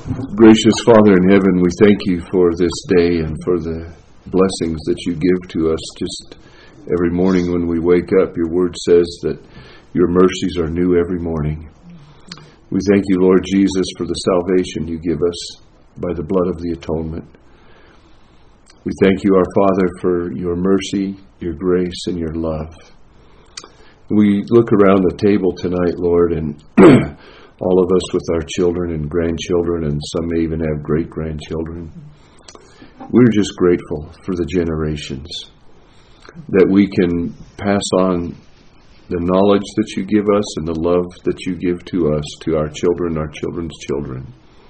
Gracious Father in heaven, we thank you for this day and for the blessings that you give to us just every morning when we wake up. Your word says that your mercies are new every morning. We thank you, Lord Jesus, for the salvation you give us by the blood of the atonement. We thank you, our Father, for your mercy, your grace, and your love. We look around the table tonight, Lord, and all of us with our children and grandchildren, and some may even have great-grandchildren. We're just grateful for the generations that we can pass on the knowledge that you give us and the love that you give to us, to our children, our children's children.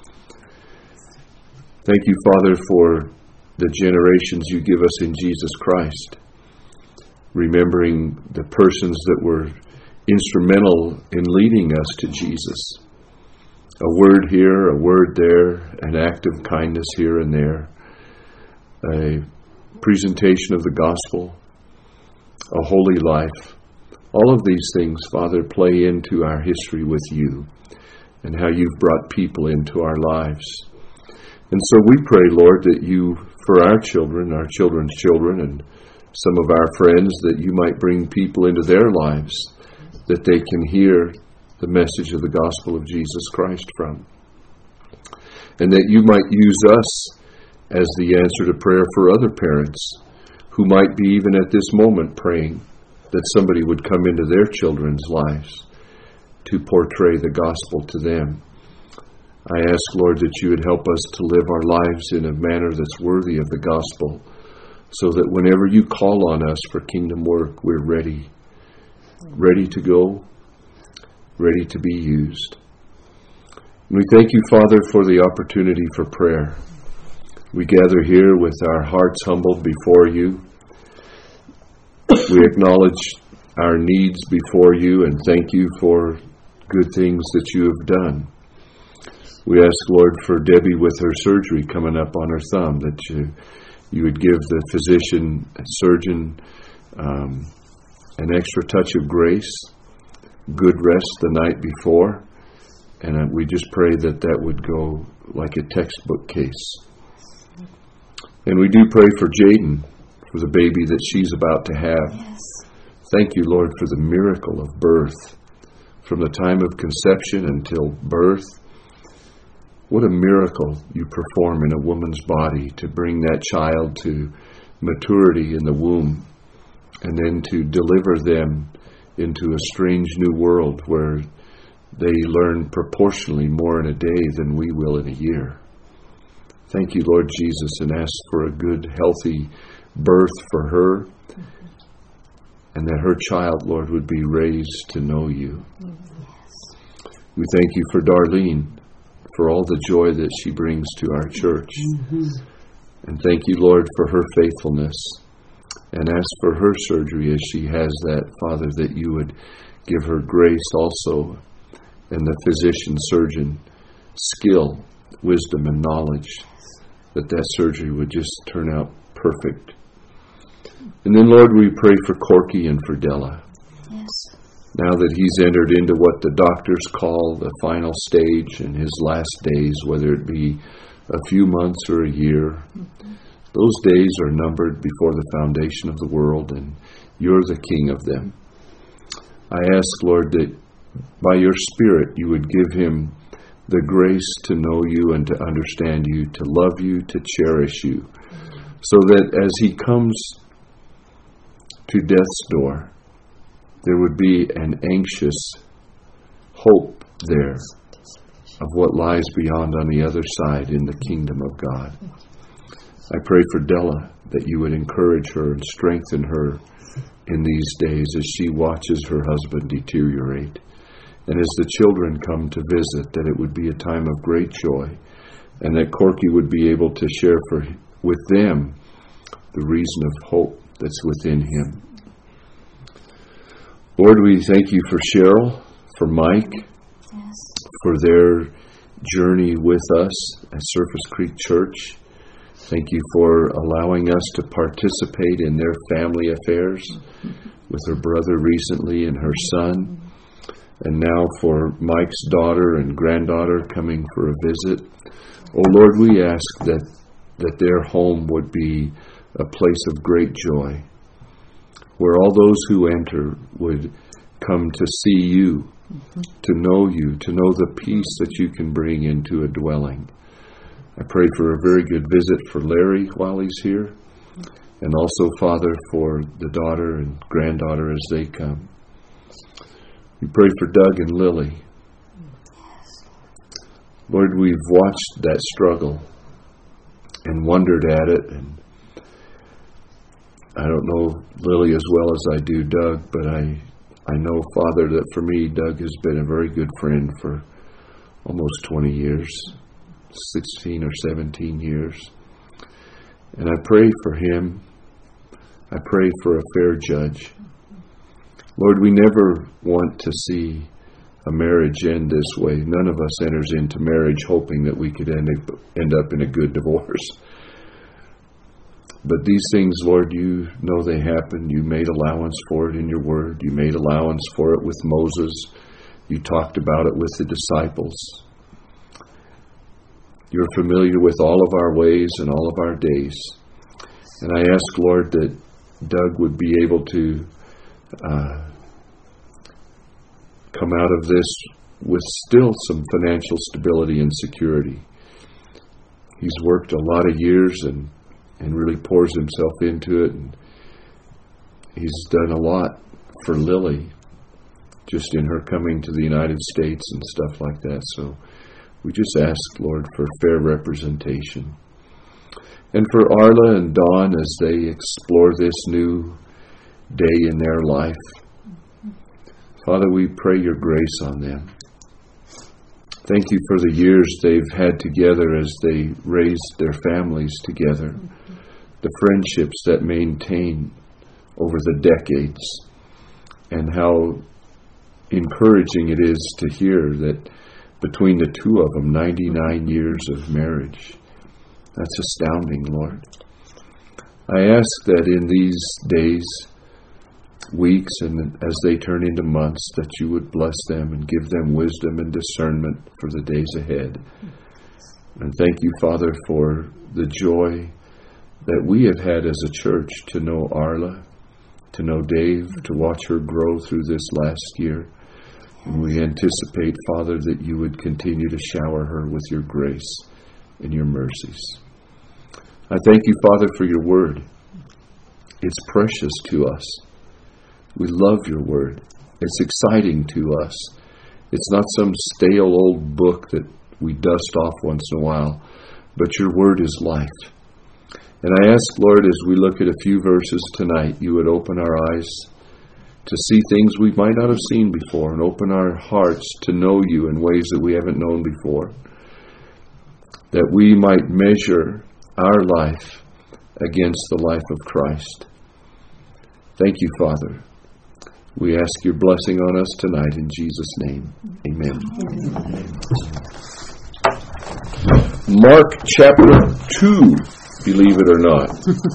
Thank you, Father, for the generations you give us in Jesus Christ, remembering the persons that were instrumental in leading us to Jesus. A word here, a word there, an act of kindness here and there, a presentation of the gospel, a holy life. All of these things, Father, play into our history with you and how you've brought people into our lives. And so we pray, Lord, that you, for our children, our children's children, and some of our friends, that you might bring people into their lives that they can hear the message of the gospel of Jesus Christ from. And that you might use us as the answer to prayer for other parents who might be even at this moment praying that somebody would come into their children's lives to portray the gospel to them. I ask, Lord, that you would help us to live our lives in a manner that's worthy of the gospel, so that whenever you call on us for kingdom work, we're ready to go, ready to be used. And we thank you, Father, for the opportunity for prayer. We gather here with our hearts humbled before you. We acknowledge our needs before you and thank you for good things that you have done. We ask, Lord, for Debbie with her surgery coming up on her thumb, that you would give the physician and surgeon an extra touch of grace, good rest the night before, and we just pray that that would go like a textbook case. And we do pray for Jaden, for the baby that she's about to have. Yes. Thank you, Lord, for the miracle of birth, from the time of conception until birth. What a miracle you perform in a woman's body to bring that child to maturity in the womb, and then to deliver them into a strange new world where they learn proportionally more in a day than we will in a year. Thank you, Lord Jesus, and ask for a good, healthy birth for her, and that her child, Lord, would be raised to know you. Yes. We thank you for Darlene, for all the joy that she brings to our church. Mm-hmm. And thank you, Lord, for her faithfulness. And ask for her surgery as she has that, Father, that you would give her grace also, and the physician, surgeon, skill, wisdom, and knowledge, that that surgery would just turn out perfect. And then, Lord, we pray for Corky and for Della. Yes. Now that he's entered into what the doctors call the final stage in his last days, whether it be a few months or a year, those days are numbered before the foundation of the world, and you're the king of them. I ask, Lord, that by your Spirit you would give him the grace to know you and to understand you, to love you, to cherish you, so that as he comes to death's door, there would be an anxious hope there of what lies beyond on the other side in the kingdom of God. I pray for Della, that you would encourage her and strengthen her in these days as she watches her husband deteriorate. And as the children come to visit, that it would be a time of great joy, and that Corky would be able to share with them the reason of hope that's within him. Lord, we thank you for Cheryl, for Mike, Yes. for their journey with us at Surface Creek Church. Thank you for allowing us to participate in their family affairs with her brother recently and her son. and now for Mike's daughter and granddaughter coming for a visit. Oh Lord, we ask that their home would be a place of great joy, where all those who enter would come to see you, to know you, to know the peace that you can bring into a dwelling. I pray for a very good visit for Larry while he's here, and also, Father, for the daughter and granddaughter as they come. We pray for Doug and Lily. Lord, we've watched that struggle and wondered at it, and I don't know Lily as well as I do Doug, but I know, Father, that for me, Doug has been a very good friend for almost 20 years, 16 or 17 years. And I pray for him. I pray for a fair judge. Lord, we never want to see a marriage end this way. None of us enters into marriage hoping that we could end up in a good divorce. But these things, Lord, you know they happen. You made allowance for it in your word. You made allowance for it with Moses. You talked about it with the disciples. You're familiar with all of our ways and all of our days. And I ask, Lord, that Doug would be able to come out of this with still some financial stability and security. He's worked a lot of years and really pours himself into it. And he's done a lot for Lily, just in her coming to the United States and stuff like that. So we just ask, Lord, for fair representation. And for Arla and Dawn as they explore this new day in their life. Father, we pray your grace on them. Thank you for the years they've had together as they raised their families together. The friendships that maintain over the decades. And how encouraging it is to hear that between the two of them, 99 years of marriage. That's astounding, Lord. I ask that in these days, weeks, and as they turn into months, that you would bless them and give them wisdom and discernment for the days ahead. And thank you, Father, for the joy that we have had as a church to know Arla, to know Dave, to watch her grow through this last year. And we anticipate, Father, that you would continue to shower her with your grace and your mercies. I thank you, Father, for your word. It's precious to us. We love your word. It's exciting to us. It's not some stale old book that we dust off once in a while, but your word is life. And I ask, Lord, as we look at a few verses tonight, you would open our eyes to see things we might not have seen before, and open our hearts to know you in ways that we haven't known before, that we might measure our life against the life of Christ. Thank you, Father. We ask your blessing on us tonight in Jesus' name. Amen. Mark chapter 2, believe it or not.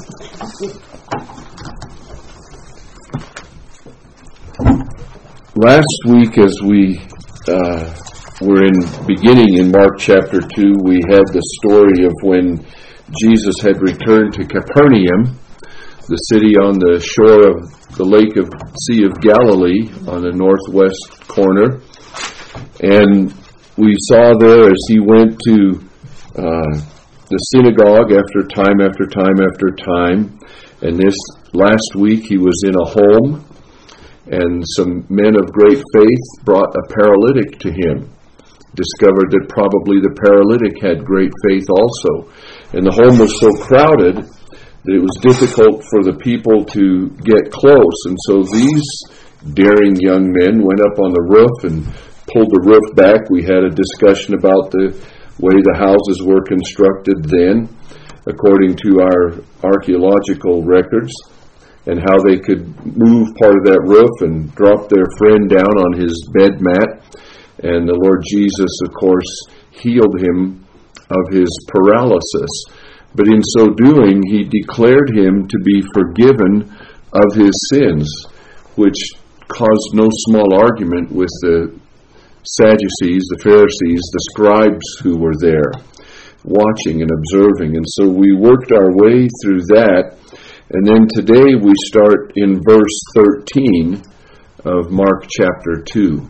Last week, as we were beginning in Mark chapter 2, we had the story of when Jesus had returned to Capernaum, the city on the shore of the Sea of Galilee on the northwest corner. And we saw there as he went to the synagogue after time after time after time. And this last week he was in a home, and some men of great faith brought a paralytic to him. Discovered that probably the paralytic had great faith also. And the home was so crowded that it was difficult for the people to get close. And so these daring young men went up on the roof and pulled the roof back. We had a discussion about the way the houses were constructed then, according to our archaeological records, and how they could move part of that roof and drop their friend down on his bed mat. And the Lord Jesus, of course, healed him of his paralysis. But in so doing, he declared him to be forgiven of his sins, which caused no small argument with the Sadducees, the Pharisees, the scribes who were there, watching and observing. And so we worked our way through that. And then today we start in verse 13 of Mark chapter 2.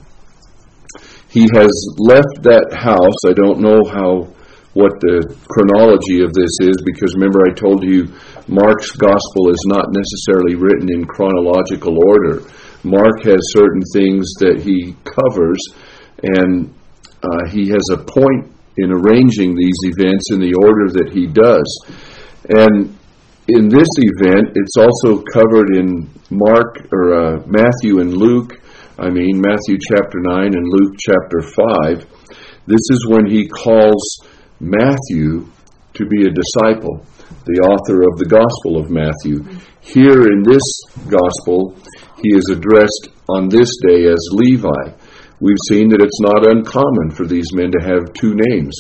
He has left that house. I don't know what the chronology of this is, because remember I told you Mark's gospel is not necessarily written in chronological order. Mark has certain things that he covers, and he has a point in arranging these events in the order that he does. And in this event, it's also covered in Matthew and Luke. Matthew chapter 9 and Luke chapter 5. This is when he calls Matthew to be a disciple, the author of the Gospel of Matthew. Here in this Gospel, he is addressed on this day as Levi. We've seen that it's not uncommon for these men to have two names.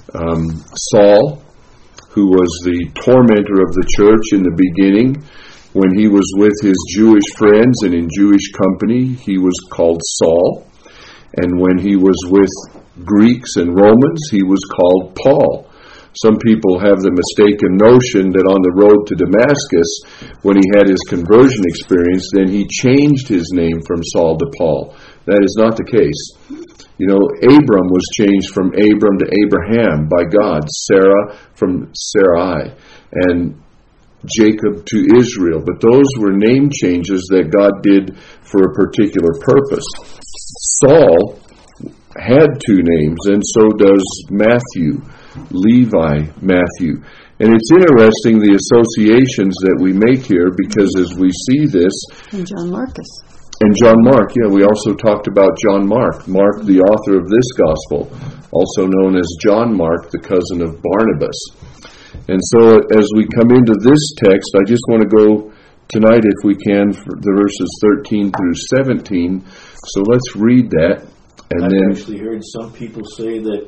Saul, who was the tormentor of the church in the beginning, when he was with his Jewish friends and in Jewish company, he was called Saul. And when he was with Greeks and Romans, he was called Paul. Some people have the mistaken notion that on the road to Damascus, when he had his conversion experience, then he changed his name from Saul to Paul. That is not the case. Abram was changed from Abram to Abraham by God, Sarah from Sarai, and Jacob to Israel. But those were name changes that God did for a particular purpose. Saul had two names, and so does Matthew, Levi, Matthew. And it's interesting the associations that we make here, because as we see this... And John Marcus. And John Mark, we also talked about John Mark. Mark, the author of this gospel, also known as John Mark, the cousin of Barnabas. And so as we come into this text, I just want to go tonight, if we can, for the verses 13 through 17. So let's read that. And I've actually heard some people say that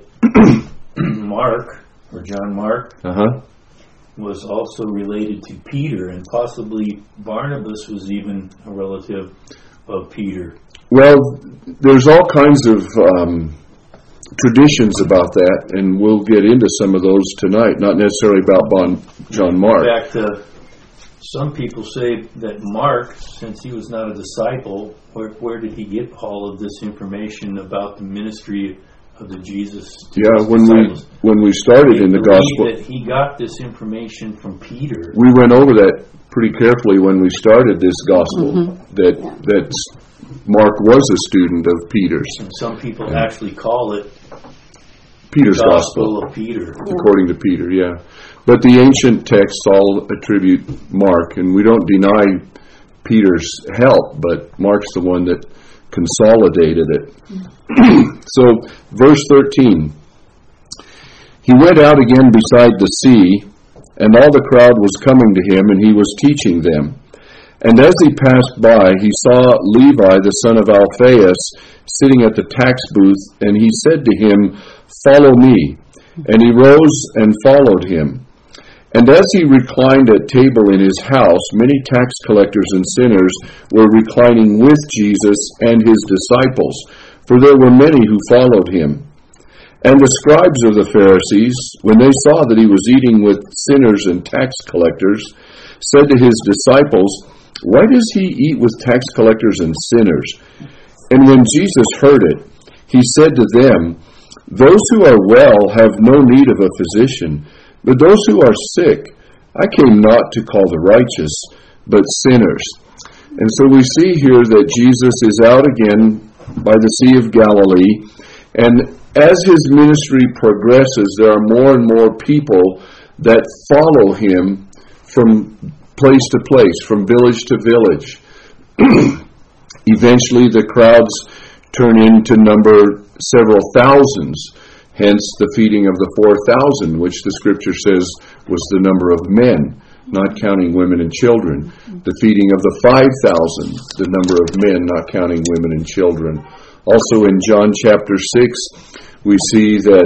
Mark, or John Mark, was also related to Peter, and possibly Barnabas was even a relative of Peter. Well, there's all kinds of traditions about that, and we'll get into some of those tonight, not necessarily about John Mark. In fact, some people say that Mark, since he was not a disciple, where did he get all of this information about the ministry of the Jesus? Yeah, when we started in the gospel, that he got this information from Peter. We went over that pretty carefully when we started this gospel. That Mark was a student of Peter's. And some people actually call it Peter's Gospel of Peter, according to Peter. Yeah, but the ancient texts all attribute Mark, and we don't deny Peter's help, but Mark's the one that consolidated it. So, verse 13. He went out again beside the sea, and all the crowd was coming to him, and he was teaching them. And as he passed by, he saw Levi, the son of Alphaeus, sitting at the tax booth, and he said to him, "Follow me." And he rose and followed him. And as he reclined at table in his house, many tax collectors and sinners were reclining with Jesus and his disciples, for there were many who followed him. And the scribes of the Pharisees, when they saw that he was eating with sinners and tax collectors, said to his disciples, "Why does he eat with tax collectors and sinners?" And when Jesus heard it, he said to them, "Those who are well have no need of a physician, but those who are sick, I came not to call the righteous, but sinners." And so we see here that Jesus is out again by the Sea of Galilee, and as his ministry progresses, there are more and more people that follow him from place to place, from village to village. Eventually the crowds turn into number several thousands, hence the feeding of the 4,000, which the scripture says was the number of men, not counting women and children. The feeding of the 5,000, the number of men, not counting women and children. Also in John chapter 6, we see that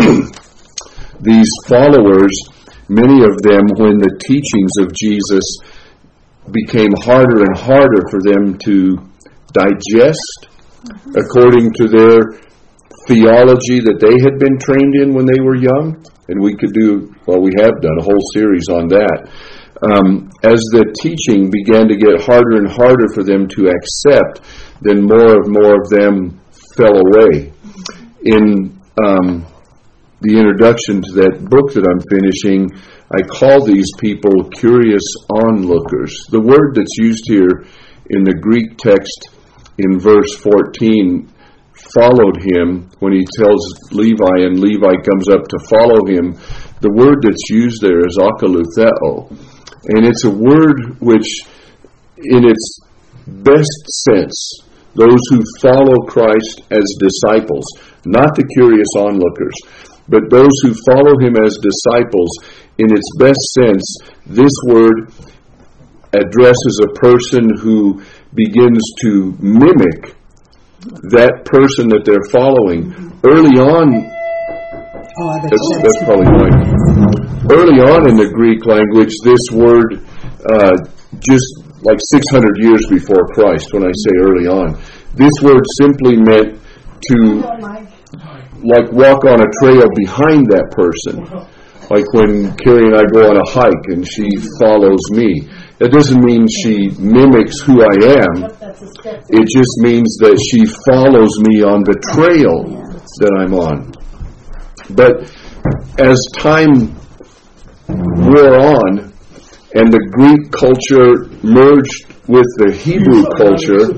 these followers, many of them, when the teachings of Jesus became harder and harder for them to digest according to their theology that they had been trained in when they were young. And we could do, well, we have done a whole series on that. As the teaching began to get harder and harder for them to accept, then more and more of them fell away. In the introduction to that book that I'm finishing, I call these people curious onlookers. The word that's used here in the Greek text in verse 14, followed him, when he tells Levi and Levi comes up to follow him, the word that's used there is akalutheo. And it's a word which, in its best sense, those who follow Christ as disciples, not the curious onlookers, but those who follow him as disciples, in its best sense, this word addresses a person who begins to mimic that person that they're following. Early on, that's probably mine. Early on in the Greek language, this word, just like 600 years before Christ, when I say early on, this word simply meant to like walk on a trail behind that person. Like when Carrie and I go on a hike and she follows me. That doesn't mean she mimics who I am. It just means that she follows me on the trail that I'm on. But as time wore on and the Greek culture merged with the Hebrew culture,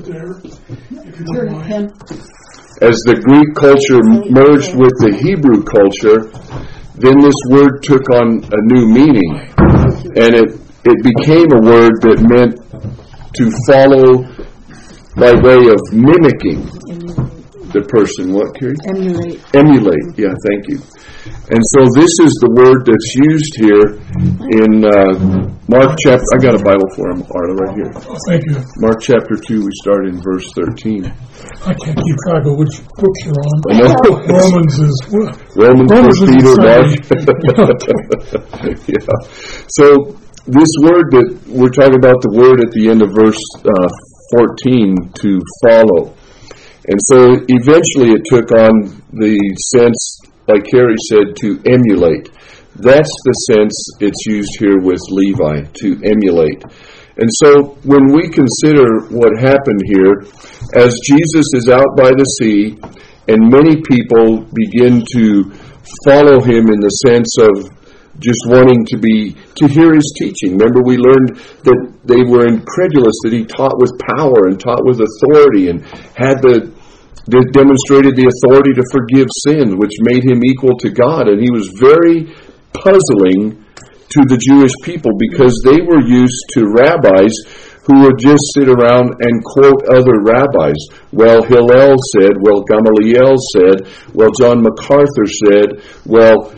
as the Greek culture merged with the Hebrew culture, then this word took on a new meaning. And it became a word that meant to follow by way of mimicking the person. What, Carrie? Emulate. Yeah, thank you. And so this is the word that's used here in Mark chapter... I got a Bible for him, Arla, right here. Oh, thank you. Mark chapter 2, we start in verse 13. I can't keep track of which books you're on. I know. Romans is what? Romans, Peter, Mark. Yeah. So this word that we're talking about, the word at the end of verse 14, to follow. And so eventually it took on the sense, like Carrie said, to emulate. That's the sense it's used here with Levi, to emulate. And so when we consider what happened here, as Jesus is out by the sea, and many people begin to follow him in the sense of just wanting to hear his teaching. Remember, we learned that they were incredulous, that he taught with power and taught with authority and had demonstrated the authority to forgive sin, which made him equal to God. And he was very puzzling to the Jewish people because they were used to rabbis who would just sit around and quote other rabbis. Well, Hillel said, well, Gamaliel said, well, John MacArthur said, well,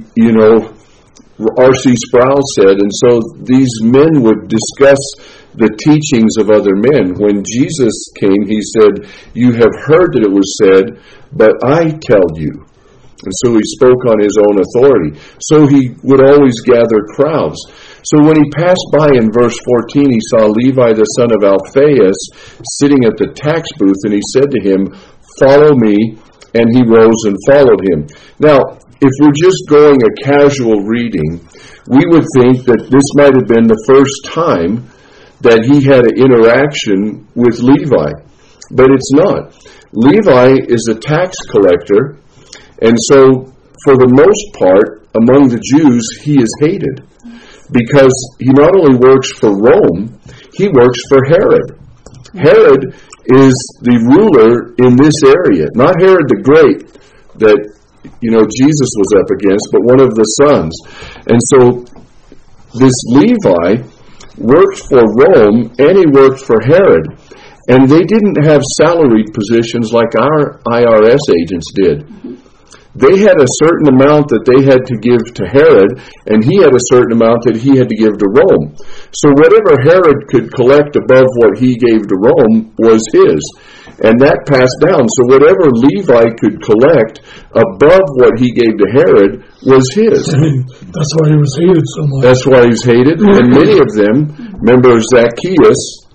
R.C. Sproul said. And so these men would discuss the teachings of other men. When Jesus came, he said, you have heard that it was said, but I tell you. And so he spoke on his own authority. So he would always gather crowds. So when he passed by in verse 14, he saw Levi the son of Alphaeus sitting at the tax booth, and he said to him, follow me. And he rose and followed him. Now, if we're just going a casual reading, we would think that this might have been the first time that he had an interaction with Levi. But it's not. Levi is a tax collector, and so for the most part, among the Jews, he is hated. Because he not only works for Rome, he works for Herod. Herod is the ruler in this area. Not Herod the Great that, Jesus was up against, but one of the sons. And so this Levi worked for Rome and he worked for Herod. And they didn't have salaried positions like our IRS agents did. They had a certain amount that they had to give to Herod, and he had a certain amount that he had to give to Rome. So whatever Herod could collect above what he gave to Rome was his. And that passed down. So whatever Levi could collect above what he gave to Herod was his. That's why he was hated so much. That's why he was hated. And many of them, remember Zacchaeus,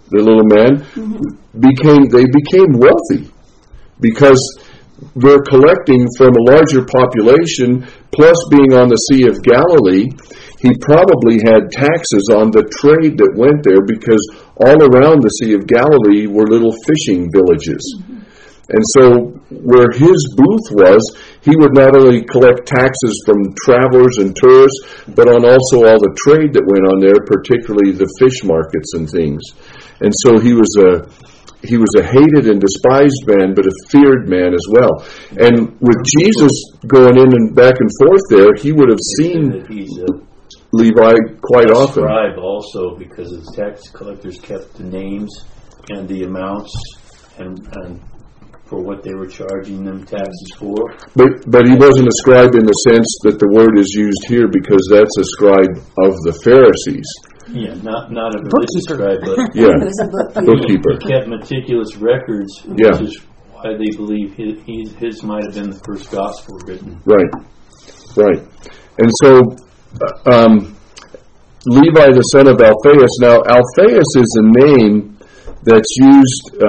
the little man, became wealthy because they're collecting from a larger population, plus being on the Sea of Galilee. He probably had taxes on the trade that went there because all around the Sea of Galilee were little fishing villages. And so where his booth was, he would not only collect taxes from travelers and tourists, but on also all the trade that went on there, particularly the fish markets and things. And so he was a hated and despised man, but a feared man as well. And with Jesus going in and back and forth there, he would have seen Levi quite often. Scribe also, because his tax collectors kept the names and the amounts and for what they were charging them taxes for. But he wasn't a scribe in the sense that the word is used here, because that's a scribe of the Pharisees. Yeah, not a religious scribe, but bookkeeper. He kept meticulous records, which is why they believe his might have been the first gospel written. Right. And so Levi, the son of Alphaeus. Now, Alphaeus is a name that's used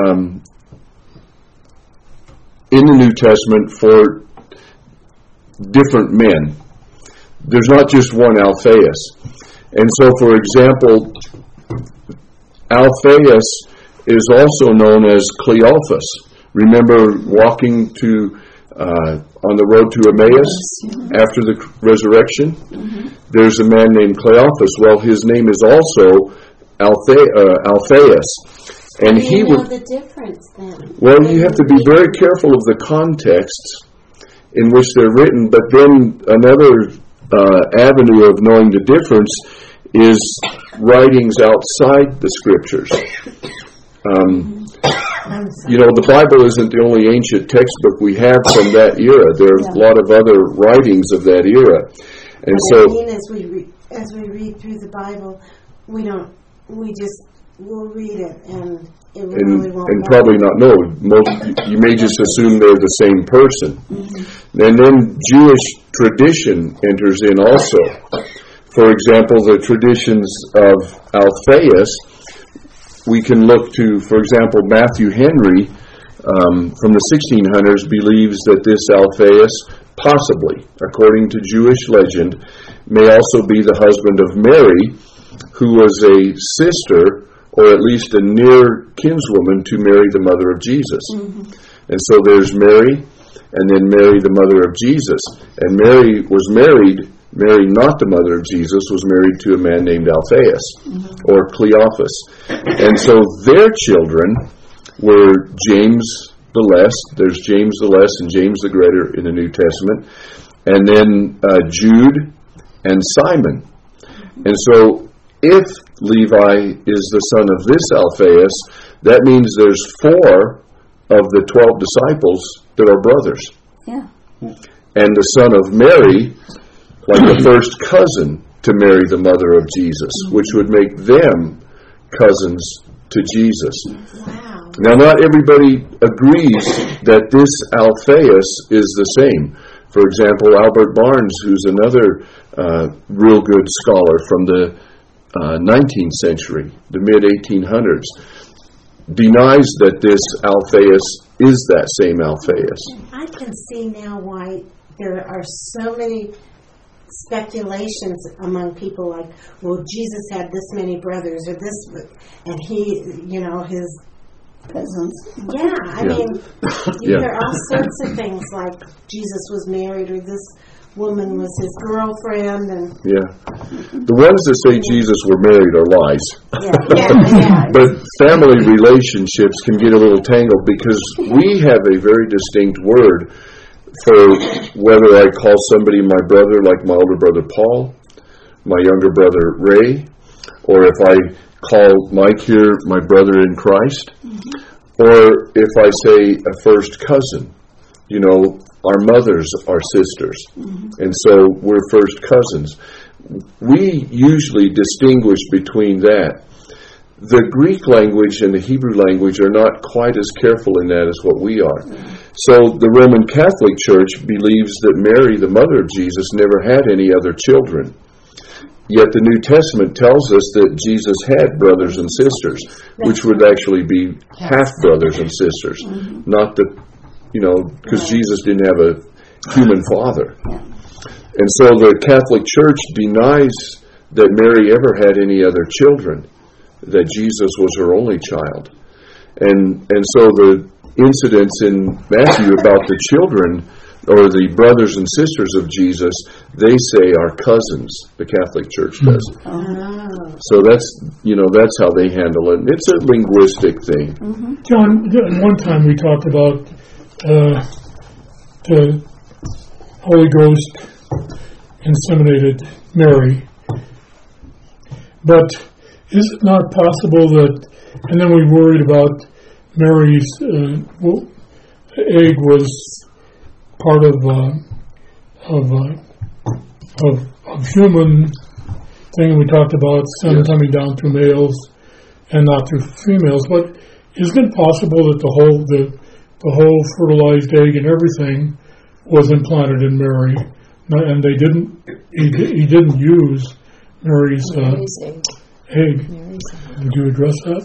in the New Testament for different men. There's not just one Alphaeus. And so, for example, Alphaeus is also known as Cleophas. Remember walking on the road to Emmaus after the resurrection? There's a man named Cleophas. Well, his name is also Alphaeus. And he know the difference then? Well, you have to be very careful of the contexts in which they're written, but then another avenue of knowing the difference is writings outside the Scriptures. The Bible isn't the only ancient textbook we have from that era. There are a lot of other writings of that era. And as we read through the Bible, we'll read it and it really won't. And probably not know. You may just assume they're the same person. And then Jewish tradition enters in also. For example, the traditions of Alphaeus, we can look to, for example, Matthew Henry from the 1600s believes that this Alphaeus, possibly, according to Jewish legend, may also be the husband of Mary, who was a sister, or at least a near kinswoman to Mary, the mother of Jesus. And so there's Mary, and then Mary, the mother of Jesus. And Mary, not the mother of Jesus, was married to a man named Alphaeus, or Cleophas. And so their children were James the Less. There's James the Less and James the Greater in the New Testament. And then Jude and Simon. And so if Levi is the son of this Alphaeus, that means there's 4 of the 12 disciples that are brothers. Yeah. And the son of Mary, like the first cousin to Mary, the mother of Jesus, which would make them cousins to Jesus. Wow. Now, not everybody agrees that this Alphaeus is the same. For example, Albert Barnes, who's another real good scholar from the 19th century, the mid-1800s, denies that this Alphaeus is that same Alphaeus. I can see now why there are so many speculations among people, like, well, Jesus had this many brothers, or this, and he, his cousins. Yeah, I mean, you hear all sorts of things, like Jesus was married, or this woman was his girlfriend, and the ones that say Jesus were married are lies. Yeah. But family relationships can get a little tangled, because we have a very distinct word for whether I call somebody my brother, like my older brother Paul, my younger brother Ray, or if I call Mike here my brother in Christ, or if I say a first cousin. Our mothers are sisters, and so we're first cousins. We usually distinguish between that. The Greek language and the Hebrew language are not quite as careful in that as what we are. So the Roman Catholic Church believes that Mary, the mother of Jesus, never had any other children. Yet the New Testament tells us that Jesus had brothers and sisters, which would actually be half brothers and sisters, not the, because Jesus didn't have a human father. And so the Catholic Church denies that Mary ever had any other children, that Jesus was her only child. And so the incidents in Matthew about the children, or the brothers and sisters of Jesus, they say are cousins, the Catholic Church does. So that's how they handle it. It's a linguistic thing. John, one time we talked about the Holy Ghost inseminated Mary. But is it not possible that, and then we worried about Mary's egg was part of human thing we talked about, sun coming down through males and not through females. But isn't it possible that the whole fertilized egg and everything was implanted in Mary, and he didn't use Mary's egg? Did you address that?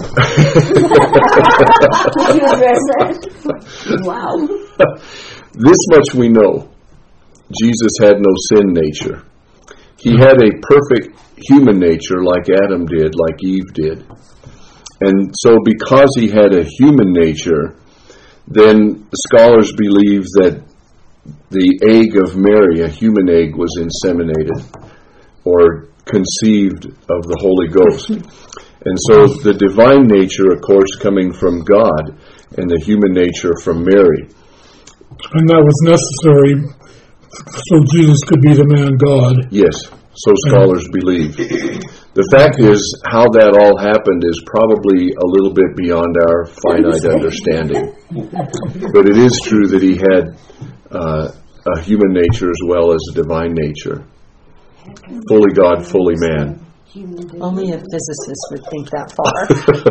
Did you address that? Wow. This much we know. Jesus had no sin nature. He had a perfect human nature like Adam did, like Eve did. And so because he had a human nature, then scholars believe that the egg of Mary, a human egg, was inseminated or conceived of the Holy Ghost. And so the divine nature, of course, coming from God, and the human nature from Mary. And that was necessary so Jesus could be the man God. Yes, so scholars believe. The fact is, how that all happened is probably a little bit beyond our finite understanding. But it is true that he had a human nature as well as a divine nature. Fully God, fully man. Only a physicist would think that far.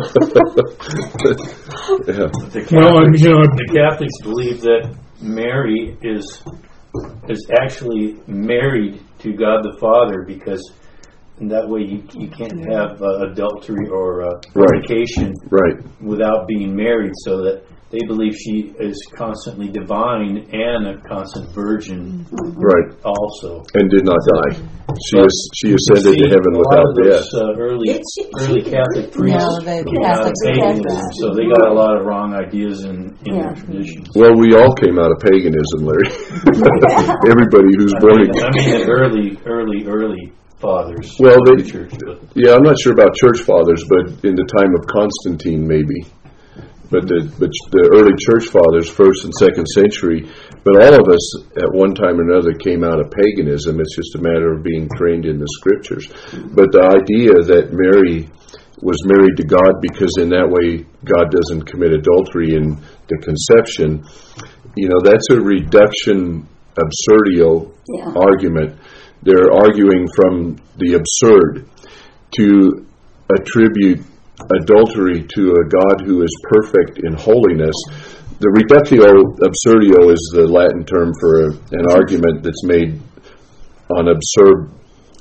The Catholics believe that Mary is actually married to God the Father, because in that way you can't have adultery or fornication without being married, so that they believe she is constantly divine and a constant virgin also. And did not die. She ascended to heaven without death. Early Catholic priests paganism, so they got a lot of wrong ideas in their traditions. Well, we all came out of paganism, Larry. Everybody who's born again. I mean the early fathers. Well, of the church. I'm not sure about church fathers, but in the time of Constantine, maybe. But the early church fathers, 1st and 2nd century, but all of us at one time or another came out of paganism. It's just a matter of being trained in the scriptures. But the idea that Mary was married to God because in that way God doesn't commit adultery in the conception, that's a reduction absurdio argument. They're arguing from the absurd to attribute adultery to a God who is perfect in holiness. The reductio absurdio is the Latin term for an argument that's made on absurd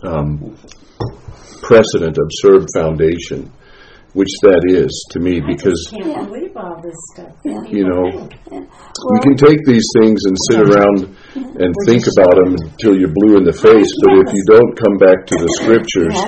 precedent, absurd foundation, which that is to me, because I can't believe all this stuff. We can take these things and sit around and think about them until you're blue in the face, but if you don't come back to the scriptures,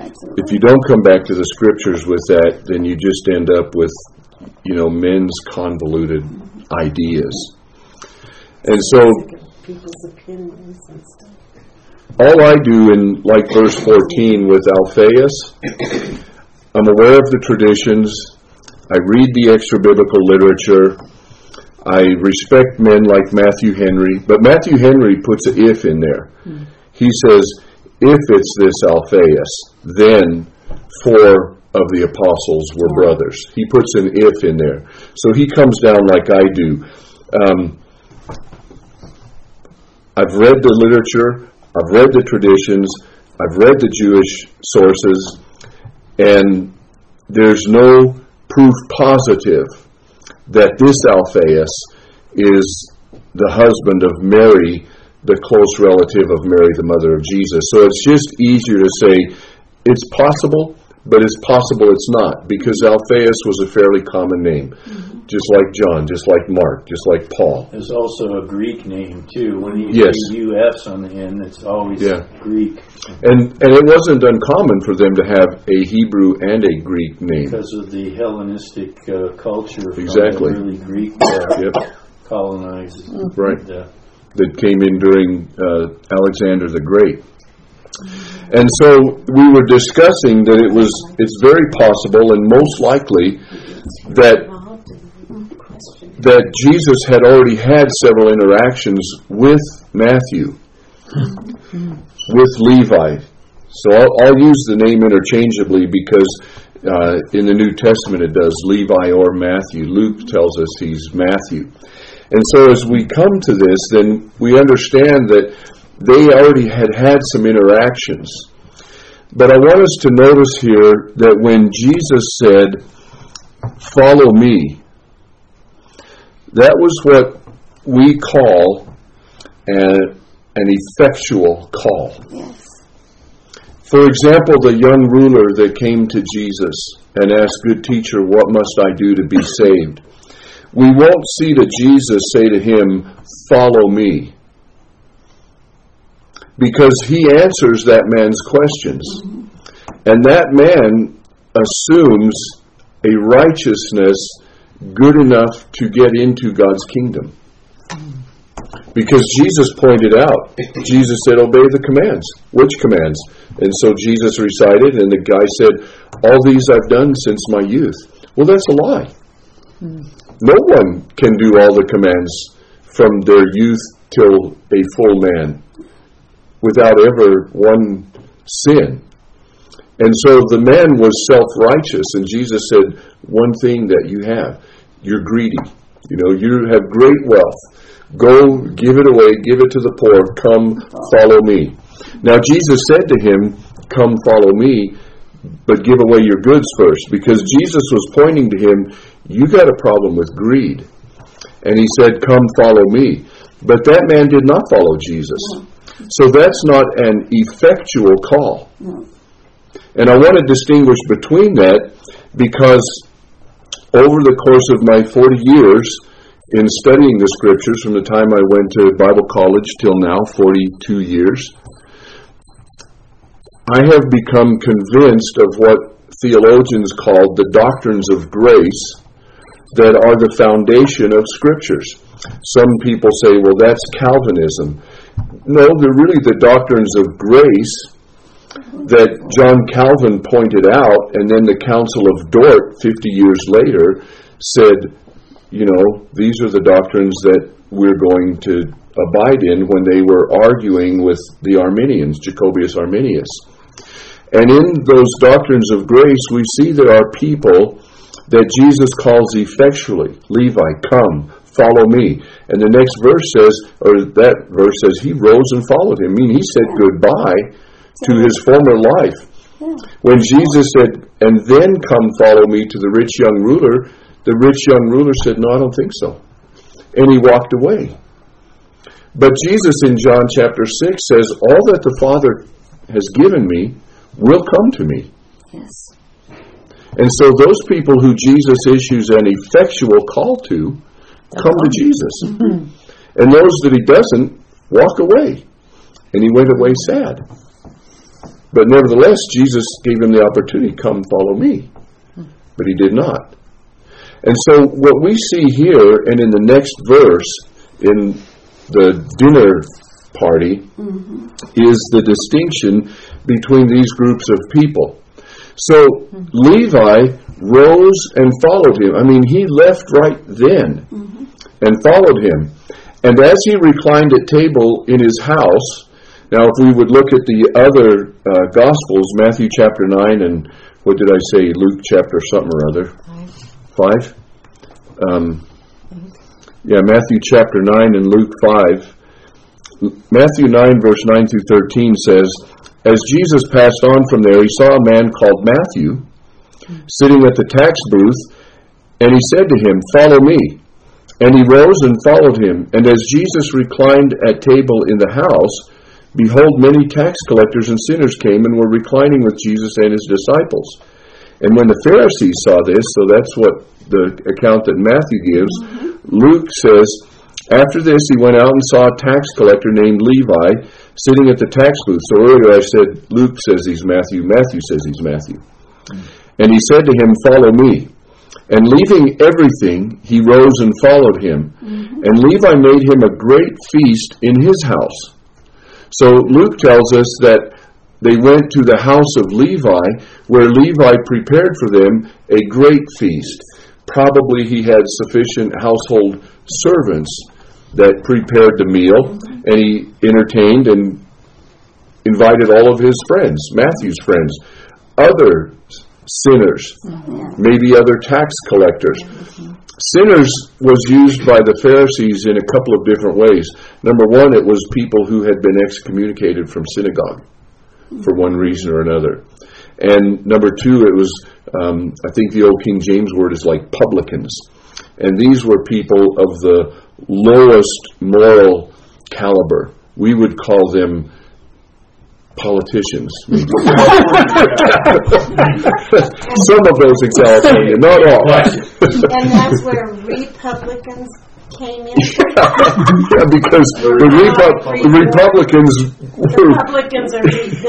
with that, then you just end up with, men's convoluted ideas. And so, people's opinions and stuff. all I do in, like verse 14 with Alphaeus, I'm aware of the traditions, I read the extra-biblical literature, I respect men like Matthew Henry, but Matthew Henry puts an if in there. He says, if it's this Alphaeus, then 4 of the apostles were brothers. He puts an if in there. So he comes down like I do. I've read the literature, I've read the traditions, I've read the Jewish sources, and there's no proof positive that this Alphaeus is the husband of Mary, the close relative of Mary, the mother of Jesus. So it's just easier to say it's possible, but it's possible it's not, because Alphaeus was a fairly common name, just like John, just like Mark, just like Paul. There's also a Greek name too. When you Yes. say U.S. on the end, it's always Greek. And it wasn't uncommon for them to have a Hebrew and a Greek name. Because of the Hellenistic culture from Exactly. the early Greek colonizers. Right. That came in during Alexander the Great. And so we were discussing that it's very possible and most likely that Jesus had already had several interactions with Matthew, with Levi. So I'll use the name interchangeably because in the New Testament it does Levi or Matthew. Luke tells us he's Matthew. And so as we come to this, then we understand that they already had some interactions. But I want us to notice here that when Jesus said, "Follow me," that was what we call an effectual call. Yes. For example, the young ruler that came to Jesus and asked, "Good teacher, what must I do to be saved?" We won't see that Jesus say to him, "Follow me," because he answers that man's questions. And that man assumes a righteousness good enough to get into God's kingdom. Because Jesus pointed out, Jesus said, "Obey the commands." Which commands? And so Jesus recited, and the guy said, "All these I've done since my youth." Well, that's a lie. No one can do all the commands from their youth till a full man without ever one sin. And so the man was self-righteous, and Jesus said, "One thing that you have, you're greedy. You have great wealth. Go, give it away, give it to the poor. Come, follow me." Now Jesus said to him, "Come, follow me, but give away your goods first," because Jesus was pointing to him, you got a problem with greed. And he said, "Come, follow me." But that man did not follow Jesus. So that's not an effectual call. And I want to distinguish between that, because over the course of my 40 years in studying the Scriptures, from the time I went to Bible college till now, 42 years, I have become convinced of what theologians call the doctrines of grace that are the foundation of Scriptures. Some people say, well, that's Calvinism. No, they're really the doctrines of grace that John Calvin pointed out, and then the Council of Dort 50 years later said, these are the doctrines that we're going to abide in, when they were arguing with the Arminians, Jacobius Arminius. And in those doctrines of grace, we see there are people that Jesus calls effectually. Levi, come, follow me. And the next verse says, or that verse says, he rose and followed him. I mean, he said goodbye to his former life. When Jesus said, "And then come follow me," to the rich young ruler, the rich young ruler said, "No, I don't think so." And he walked away. But Jesus in John chapter 6 says, "All that the Father has given me will come to me." Yes. And so those people who Jesus issues an effectual call to come to Jesus. And those that he doesn't, walk away. And he went away sad. But nevertheless, Jesus gave him the opportunity, "Come, follow me." But he did not. And so what we see here, and in the next verse, in the dinner party, is the distinction between these groups of people. So Levi rose and followed him. I mean, he left right then and followed him. And as he reclined at table in his house, now if we would look at the other Gospels, Matthew chapter 9 and, what did I say, Luke chapter something or other? 5? Matthew chapter 9 and Luke 5. Matthew 9 verse 9 through 13 says, "As Jesus passed on from there, he saw a man called Matthew sitting at the tax booth, and he said to him, 'Follow me.' And he rose and followed him. And as Jesus reclined at table in the house, behold, many tax collectors and sinners came and were reclining with Jesus and his disciples. And when the Pharisees saw this, so that's what the account that Matthew gives, Luke says, after this he went out and saw a tax collector named Levi sitting at the tax booth. So earlier I said Luke says he's Matthew, Matthew says he's Matthew. And he said to him, follow me. And leaving everything, he rose and followed him. And Levi made him a great feast in his house. So Luke tells us that they went to the house of Levi, where Levi prepared for them a great feast. Probably he had sufficient household servants that prepared the meal, and he entertained and invited all of his friends, Matthew's friends, other sinners, maybe other tax collectors. Sinners was used by the Pharisees in a couple of different ways. Number one, it was people who had been excommunicated from synagogue for one reason or another. And number two, it was, I think the old King James word is like publicans. And these were people of the lowest moral caliber. We would call them politicians. Some of those in California, not all. And that's where Republicans came in? Yeah, because the Republicans are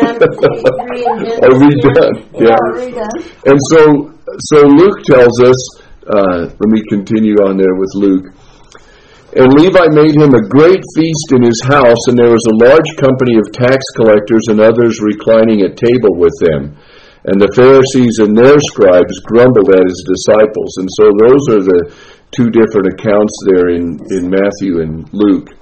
redone. Yeah. And so Luke tells us, let me continue on there with Luke. And Levi made him a great feast in his house, and there was a large company of tax collectors and others reclining at table with them. And the Pharisees and their scribes grumbled at his disciples. And so those are the two different accounts there in Matthew and Luke.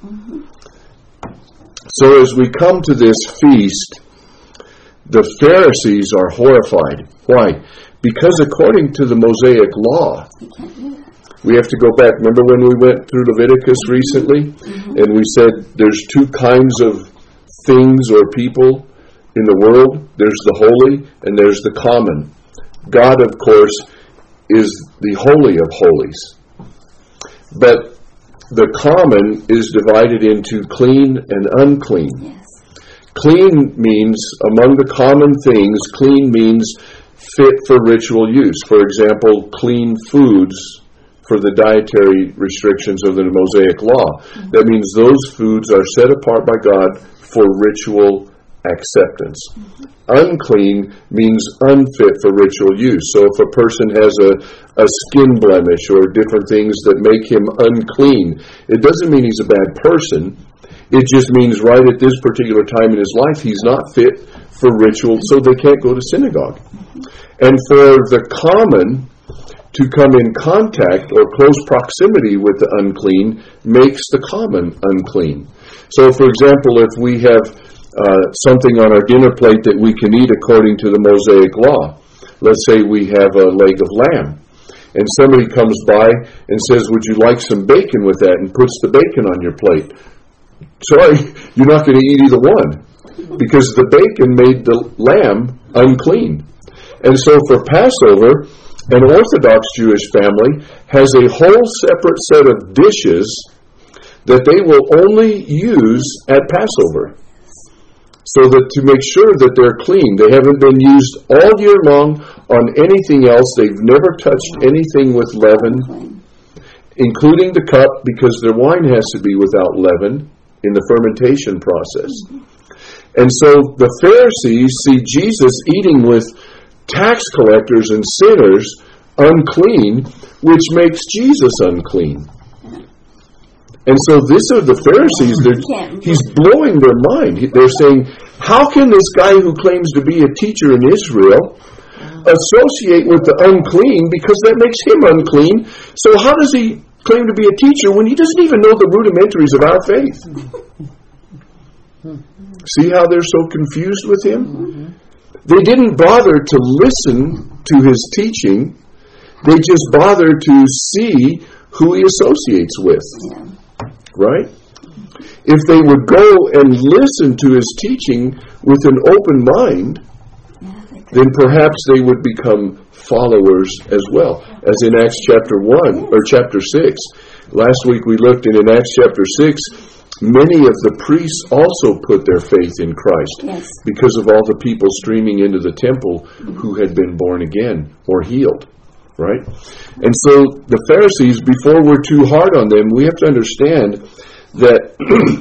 So as we come to this feast, the Pharisees are horrified. Why? Because according to the Mosaic law, we have to go back. Remember when we went through Leviticus recently? And we said there's two kinds of things or people in the world. There's the holy and there's the common. God, of course, is the holy of holies. But the common is divided into clean and unclean. Yes. Clean means, among the common things, clean means fit for ritual use. For example, clean foods for the dietary restrictions of the Mosaic law. That means those foods are set apart by God for ritual acceptance. Unclean means unfit for ritual use. So if a person has a skin blemish or different things that make him unclean, it doesn't mean he's a bad person. It just means right at this particular time in his life, he's not fit for ritual, so they can't go to synagogue. And for the common to come in contact or close proximity with the unclean makes the common unclean. So, for example, if we have something on our dinner plate that we can eat according to the Mosaic law, let's say we have a leg of lamb, and somebody comes by and says, would you like some bacon with that, and puts the bacon on your plate. Sorry, you're not going to eat either one, because the bacon made the lamb unclean. And so for Passover, an Orthodox Jewish family has a whole separate set of dishes that they will only use at Passover, so that to make sure that they're clean. They haven't been used all year long on anything else. They've never touched anything with leaven, including the cup, because their wine has to be without leaven in the fermentation process. And so the Pharisees see Jesus eating with tax collectors and sinners unclean, which makes Jesus unclean. And so this are the Pharisees. He's blowing their mind. They're saying, how can this guy who claims to be a teacher in Israel associate with the unclean, because that makes him unclean? So how does he claim to be a teacher when he doesn't even know the rudimentaries of our faith? See how they're so confused with him? They didn't bother to listen to his teaching. They just bother to see who he associates with. Right? If they would go and listen to his teaching with an open mind, then perhaps they would become followers as well. As in Acts chapter 1 or chapter 6, Last week we looked in Acts chapter 6, many of the priests also put their faith in Christ because of all the people streaming into the temple who had been born again or healed, right? And so the Pharisees, before we're too hard on them, we have to understand that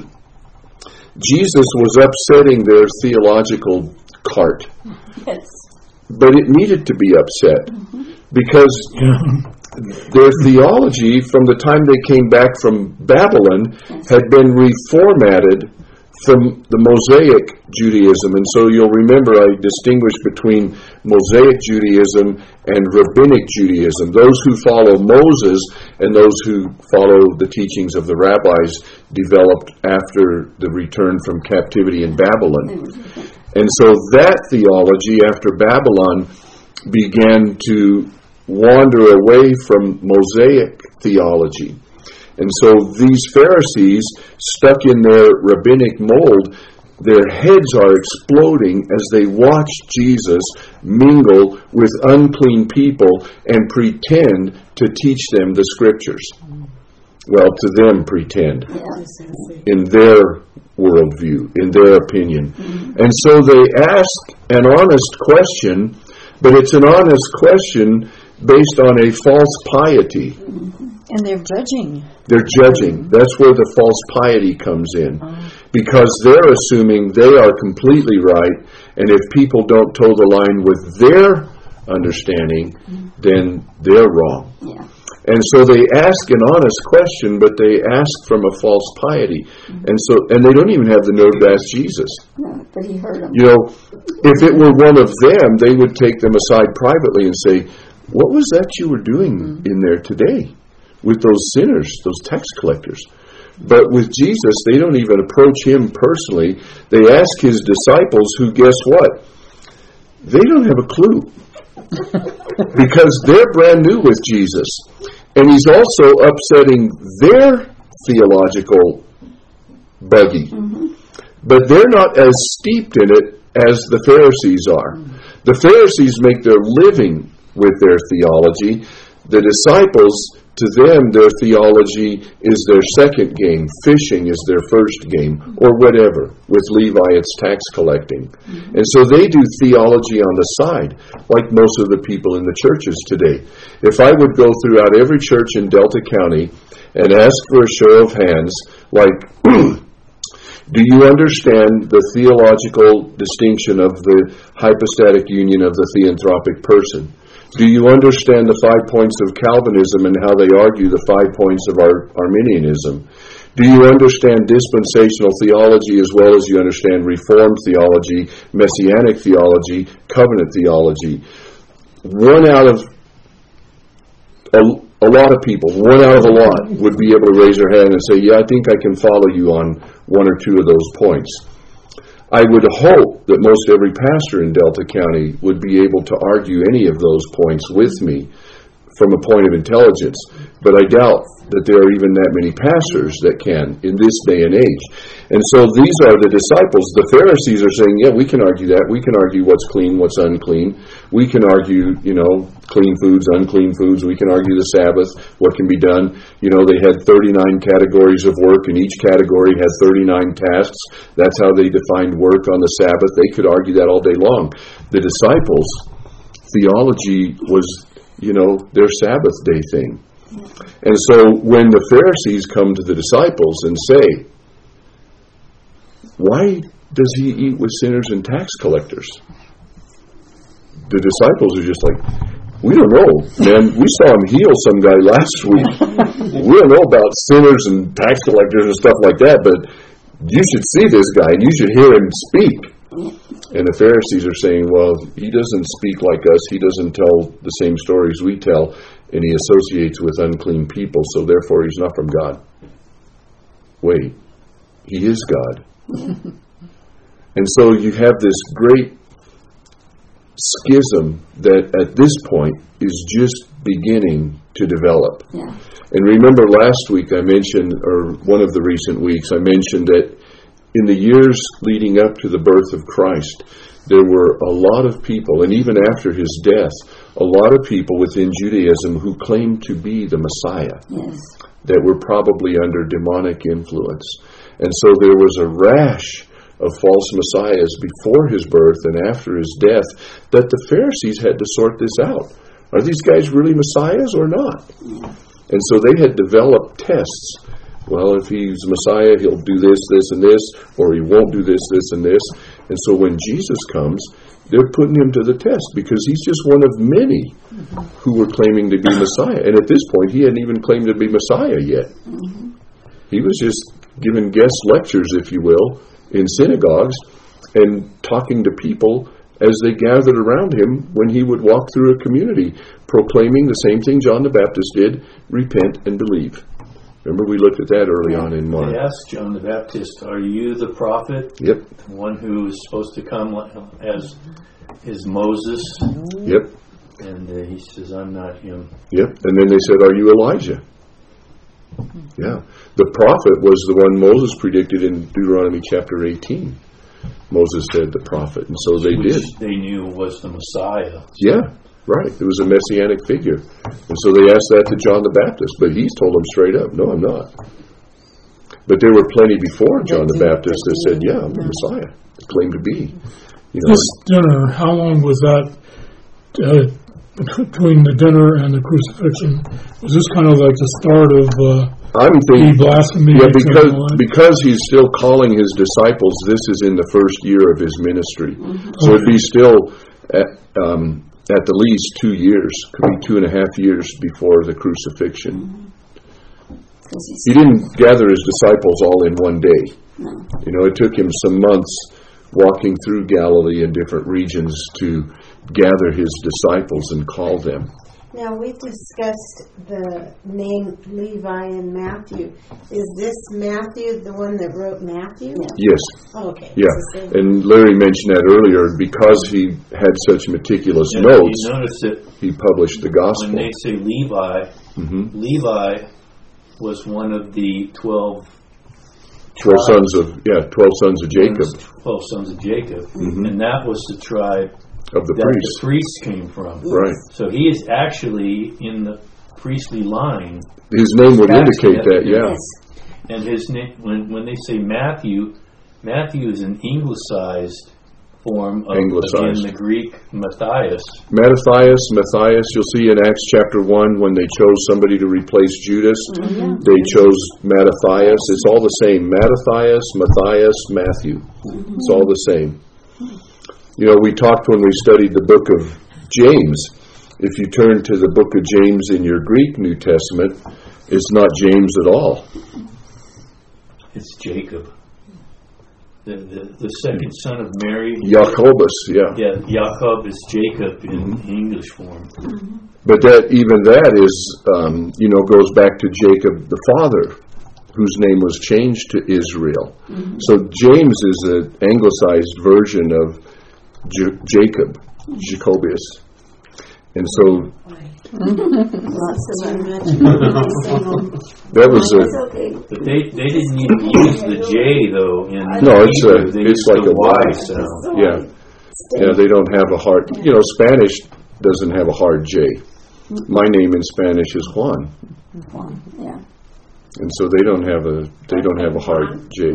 Jesus was upsetting their theological cart. Yes. But it needed to be upset because their theology from the time they came back from Babylon had been reformatted from the Mosaic Judaism. And so you'll remember I distinguish between Mosaic Judaism and Rabbinic Judaism. Those who follow Moses and those who follow the teachings of the rabbis developed after the return from captivity in Babylon. And so that theology after Babylon began to wander away from Mosaic theology. And so these Pharisees, stuck in their rabbinic mold, their heads are exploding as they watch Jesus mingle with unclean people and pretend to teach them the Scriptures. Well, to them pretend, in their worldview, in their opinion. And so they ask an honest question, but it's an honest question based on a false piety. And they're judging. They're judging. That's where the false piety comes in. Because they're assuming they are completely right, and if people don't toe the line with their understanding, then they're wrong. And so they ask an honest question, but they ask from a false piety. And they don't even have the nerve to ask Jesus. No, but he heard them. You know, if it were one of them, they would take them aside privately and say, what was that you were doing in there today with those sinners, those tax collectors? But with Jesus, they don't even approach him personally. They ask his disciples, who, guess what? They don't have a clue. Because they're brand new with Jesus. And he's also upsetting their theological buggy. But they're not as steeped in it as the Pharisees are. The Pharisees make their living with their theology. The disciples, to them, their theology is their second game. Fishing is their first game, or whatever. With Levi, it's tax collecting. And so they do theology on the side, like most of the people in the churches today. If I would go throughout every church in Delta County and ask for a show of hands, like, do you understand the theological distinction of the hypostatic union of the theanthropic person? Do you understand the 5 points of Calvinism and how they argue the 5 points of Arminianism? Do you understand dispensational theology as well as you understand Reformed theology, Messianic theology, covenant theology? One out of a lot of people, one out of a lot, would be able to raise their hand and say, yeah, I think I can follow you on one or two of those points. I would hope that most every pastor in Delta County would be able to argue any of those points with me from a point of intelligence. But I doubt that there are even that many pastors that can in this day and age. And so these are the disciples. The Pharisees are saying, yeah, we can argue that. We can argue what's clean, what's unclean. We can argue, clean foods, unclean foods. We can argue the Sabbath, what can be done. They had 39 categories of work, and each category had 39 tasks. That's how they defined work on the Sabbath. They could argue that all day long. The disciples' theology was, their Sabbath day thing. And so when the Pharisees come to the disciples and say, why does he eat with sinners and tax collectors? The disciples are just like, we don't know, man. We saw him heal some guy last week. We don't know about sinners and tax collectors and stuff like that, but you should see this guy and you should hear him speak. And the Pharisees are saying, well, he doesn't speak like us. He doesn't tell the same stories we tell, and he associates with unclean people, so therefore he's not from God. Wait, he is God. And so you have this great schism that at this point is just beginning to develop. And remember last week I mentioned, or one of the recent weeks, I mentioned that in the years leading up to the birth of Christ, there were a lot of people, and even after his death, a lot of people within Judaism who claimed to be the Messiah. that were probably under demonic influence. And so there was a rash of false messiahs before his birth and after his death that the Pharisees had to sort this out. Are these guys really messiahs or not? And so they had developed tests. Well, if he's Messiah, he'll do this, this, and this, or he won't do this, this, and this. And so when Jesus comes, they're putting him to the test because he's just one of many who were claiming to be Messiah. And at this point, he hadn't even claimed to be Messiah yet. He was just giving guest lectures, if you will, in synagogues and talking to people as they gathered around him when he would walk through a community, proclaiming the same thing John the Baptist did, repent and believe. Remember, we looked at that early on in Mark. They asked John the Baptist, are you the prophet? Yep. The one who is supposed to come as is Moses? Yep. And he says, I'm not him. Yep. And then they said, are you Elijah? Yeah. The prophet was the one Moses predicted in Deuteronomy chapter 18. Moses said the prophet, and so they did. They knew was the Messiah. Yeah. Right, it was a messianic figure. And so they asked that to John the Baptist, but he's told them straight up, no, I'm not. But there were plenty before John the Baptist that said, yeah, I'm the Messiah, claimed to be. You know. This dinner, how long was that between the dinner and the crucifixion? Was this kind of like the start of I'm thinking, blasphemy? Yeah, because he's still calling his disciples, this is in the first year of his ministry. So it'd be still at the least 2 years, could be 2.5 years before the crucifixion. He didn't gather his disciples all in one day. You know, it took him some months walking through Galilee and different regions to gather his disciples and call them. Now, we discussed the name Levi and Matthew. Is this Matthew the one that wrote Matthew? Yes. Oh, okay. Yeah. And Larry mentioned that earlier. Because he had such meticulous notes, you notice that he published the gospel. When they say Levi, Levi was one of the 12 sons of Jacob. 12 sons of Jacob. And that was the tribe of the that priests. The priests came from. Right. So he is actually in the priestly line. His name would indicate that, yeah. Yes. And his name, when they say Matthew, Matthew is an anglicized form of again, the Greek Matthias. Matthias, you'll see in Acts chapter 1 when they chose somebody to replace Judas, they chose Matthias. It's all the same. Matthias, Matthew. It's all the same. You know, we talked when we studied the book of James. If you turn to the book of James in your Greek New Testament, it's not James at all. It's Jacob. The second son of Mary. Jacobus, yeah. Yeah, Jacob is Jacob in English form. But that is, goes back to Jacob the father, whose name was changed to Israel. So James is an anglicized version of Jacob, Jacobius. And so that was but they didn't even use the J though in it's like a Y sound. Yeah, they don't have a hard. You know, Spanish doesn't have a hard J. My name in Spanish is Juan. Yeah. And so they don't have a hard J.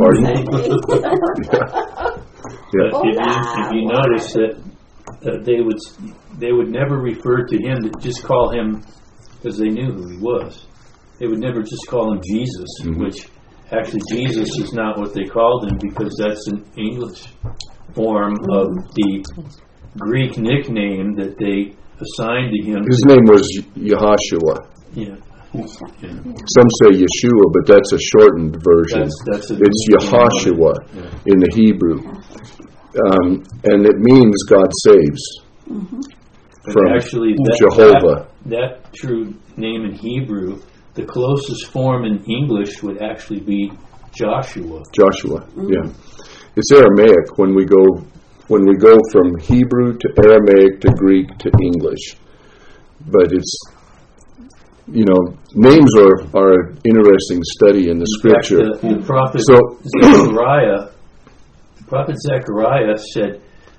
Pardon? Yeah. If you notice that they would never refer to him, just call him, because they knew who he was. They would never just call him Jesus, which actually Jesus is not what they called him, because that's an English form of the Greek nickname that they assigned to him. His name was Yehoshua. Yeah. Some say Yeshua, but that's a shortened version. It's Yehoshua in the Hebrew. And it means God saves. From actually, Jehovah. That true name in Hebrew, the closest form in English would actually be Joshua. Yeah. It's Aramaic when we go from Hebrew to Aramaic to Greek to English. But it's, names are an interesting study in the Scripture. Fact, the prophet Zechariah said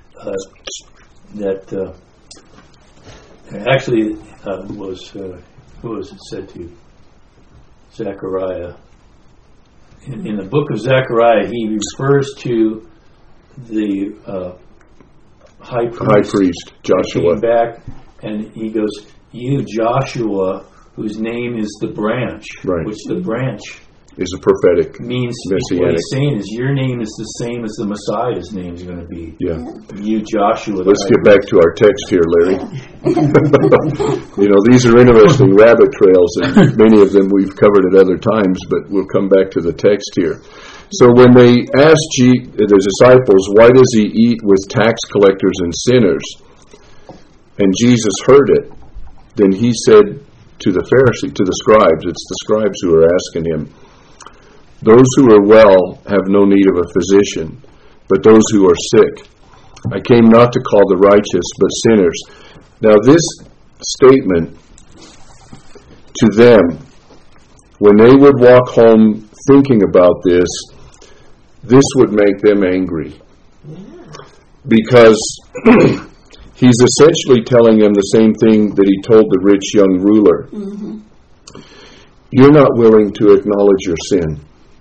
that who was it said to? Zechariah. In the book of Zechariah, he refers to the high priest Joshua. Came back, and he goes, "You, Joshua, whose name is the branch," right. which the branch is a prophetic means. messianic. What he's saying is, your name is the same as the Messiah's name is going to be. Yeah. You, Joshua. Let's get back to our text here, Larry. These are interesting rabbit trails, and many of them we've covered at other times, but we'll come back to the text here. So when they asked the disciples, why does he eat with tax collectors and sinners? And Jesus heard it. Then he said to the Pharisees, to the scribes, it's the scribes who are asking him, those who are well have no need of a physician, but those who are sick. I came not to call the righteous, but sinners. Now this statement to them, when they would walk home thinking about this would make them angry. Because he's essentially telling them the same thing that he told the rich young ruler. Mm-hmm. You're not willing to acknowledge your sin.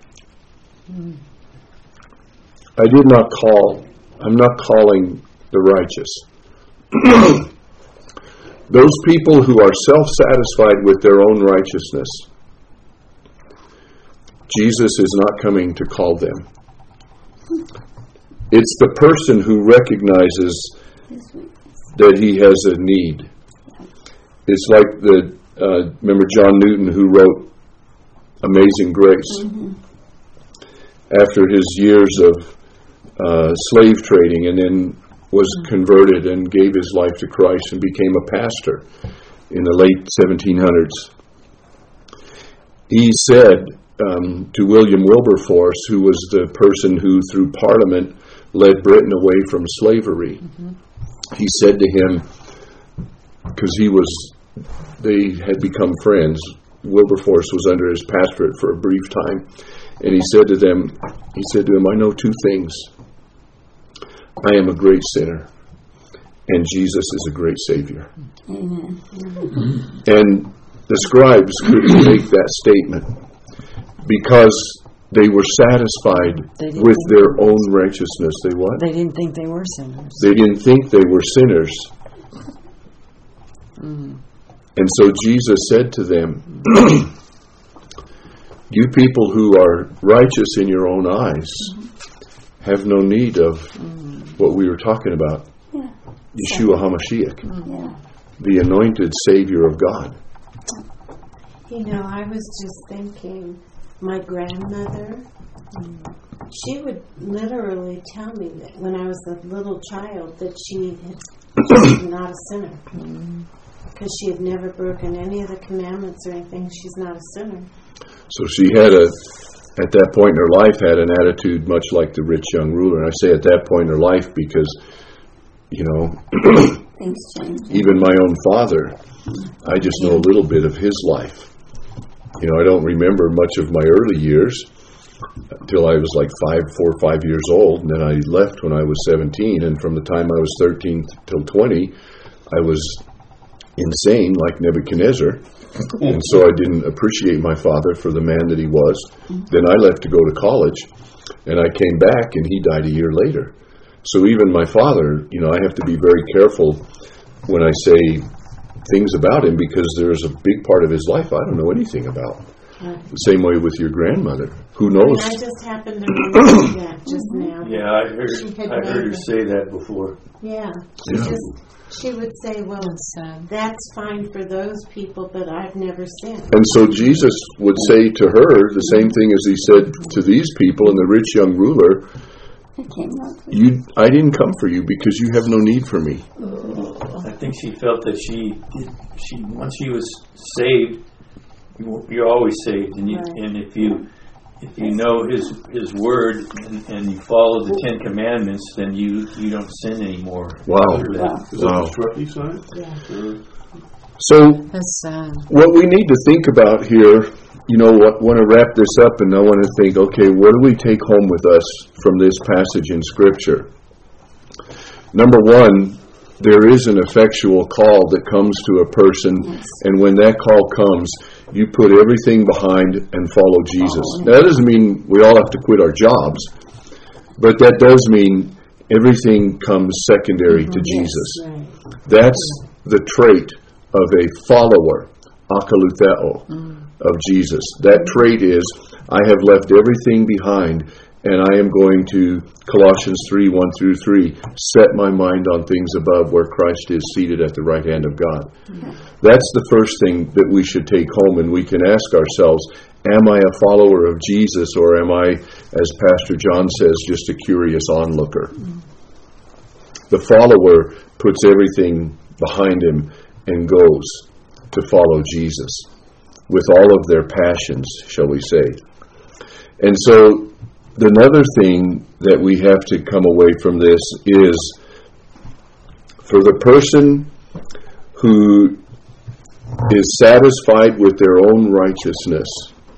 I'm not calling the righteous. Those people who are self-satisfied with their own righteousness, Jesus is not coming to call them. It's the person who recognizes that he has a need. It's like remember John Newton, who wrote Amazing Grace. Mm-hmm. After his years of slave trading, and then was converted and gave his life to Christ and became a pastor in the late 1700s. He said to William Wilberforce, who was the person who through Parliament led Britain away from slavery, he said to him, because they had become friends, Wilberforce was under his pastorate for a brief time, and he said to him, I know two things. I am a great sinner, and Jesus is a great Savior. Mm-hmm. And the scribes couldn't make that statement because they were satisfied with their own righteousness. They what? They didn't think they were sinners. They didn't think they were sinners. Mm. And so Jesus said to them, you people who are righteous in your own eyes have no need of what we were talking about, Yeshua HaMashiach, the anointed Savior of God. I was just thinking, my grandmother, she would literally tell me that when I was a little child that she was not a sinner. Because she had never broken any of the commandments or anything. She's not a sinner. So she had at that point in her life, had an attitude much like the rich young ruler. And I say at that point in her life because, things change. Even my own father, I just know a little bit of his life. I don't remember much of my early years until I was like 4 or 5 years old. And then I left when I was 17. And from the time I was 13 till 20, I was insane like Nebuchadnezzar. And so I didn't appreciate my father for the man that he was. Then I left to go to college, and I came back, and he died a year later. So even my father, I have to be very careful when I say things about him, because there's a big part of his life I don't know anything about. The same way with your grandmother. Who knows? I just happened to remember that just now. Yeah, I heard her say that before. Yeah. She would say, well, that's fine for those people, but I've never sinned. And so Jesus would say to her the same thing as he said to these people and the rich young ruler, I didn't come for you because you have no need for me. I think she felt that she once she was saved, you're always saved, and if you know His word and you follow the 10 Commandments, then you don't sin anymore. Wow. Yeah. So that's sad. What we need to think about here, want to wrap this up, and I want to think, okay, what do we take home with us from this passage in Scripture? Number one, there is an effectual call that comes to a person, and when that call comes, you put everything behind and follow Jesus. Now, that doesn't mean we all have to quit our jobs, but that does mean everything comes secondary to Jesus. That's the trait of a follower, akalutheo, of Jesus. That trait is, I have left everything behind, and I am going to, Colossians 3, 1 through 3, set my mind on things above where Christ is seated at the right hand of God. That's the first thing that we should take home, and we can ask ourselves, am I a follower of Jesus, or am I, as Pastor John says, just a curious onlooker? The follower puts everything behind him and goes to follow Jesus with all of their passions, shall we say. And so, another thing that we have to come away from this is, for the person who is satisfied with their own righteousness,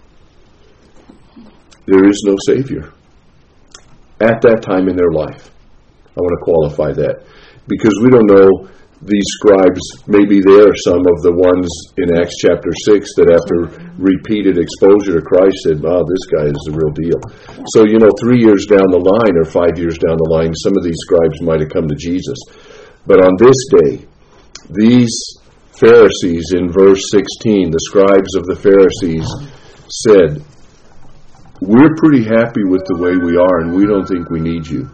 there is no Savior at that time in their life. I want to qualify that, because we don't know, these scribes, maybe they are some of the ones in Acts chapter 6 that after repeated exposure to Christ said, wow, this guy is the real deal. So, 3 years down the line or 5 years down the line, some of these scribes might have come to Jesus. But on this day, these Pharisees in verse 16, the scribes of the Pharisees said, we're pretty happy with the way we are, and we don't think we need you.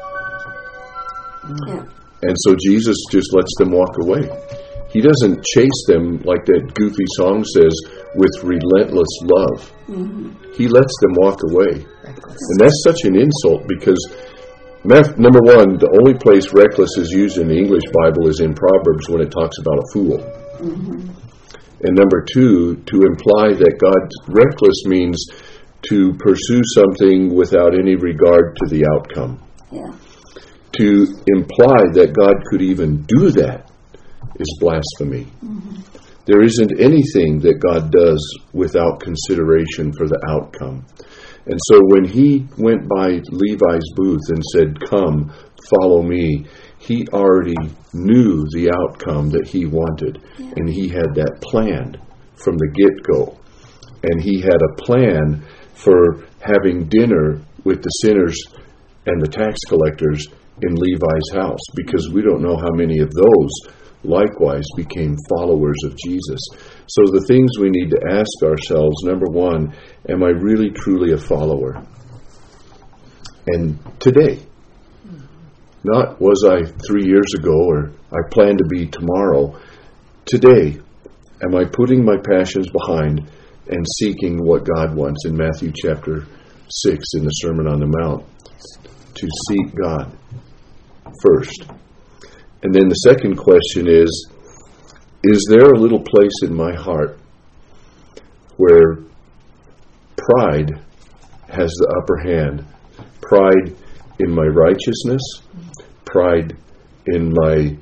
Yeah. And so Jesus just lets them walk away. He doesn't chase them like that goofy song says, with relentless love. He lets them walk away. And that's such an insult, because number one, the only place reckless is used in the English Bible is in Proverbs when it talks about a fool. And number two, to imply that reckless means to pursue something without any regard to the outcome. Yeah. To imply that God could even do that is blasphemy. There isn't anything that God does without consideration for the outcome. And so when he went by Levi's booth and said, come, follow me, he already knew the outcome that he wanted. And he had that planned from the get-go. And he had a plan for having dinner with the sinners and the tax collectors in Levi's house, because we don't know how many of those likewise became followers of Jesus. So the things we need to ask ourselves, number one, am I really truly a follower? And today, not was I 3 years ago or I plan to be tomorrow. Today, am I putting my passions behind and seeking what God wants in Matthew chapter 6 in the Sermon on the Mount? To seek God first. And then the second question is there a little place in my heart where pride has the upper hand? Pride in my righteousness, pride in my